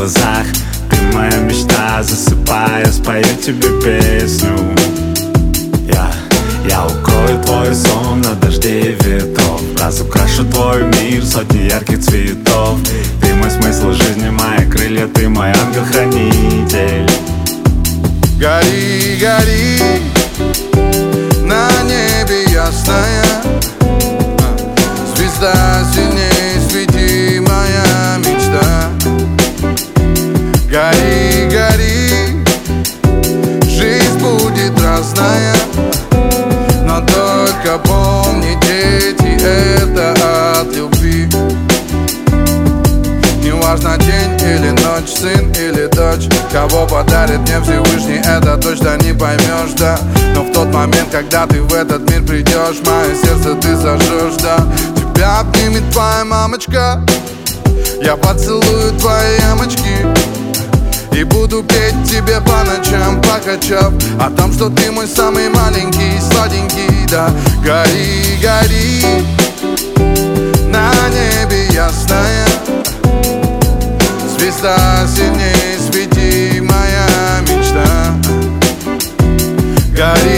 глазах. Ты моя мечта, засыпая, спою тебе песню. Я укрою твой сон от дождей и ветров, разукрашу твой мир сотни ярких цветов. Ты мой смысл жизни, мои крылья, ты мой ангел-хранитель. Гори, гори, на небе ясная звезда, сильней свети, моя мечта. Гори, гори, жизнь будет разная, но только помни, дети, это от любви. Неважно день или ночь, сын или дочь, кого подарит мне Всевышний, это точно не поймешь, да. Но в тот момент, когда ты в этот мир придешь, мое сердце ты зажжешь, да. Тебя обнимет твоя мамочка, я поцелую твои ямочки и буду петь тебе по ночам, покачав о том, что ты мой самый маленький, сладенький, да. Гори, гори, на небе ясная звезда, сильней свети, моя мечта. Гори,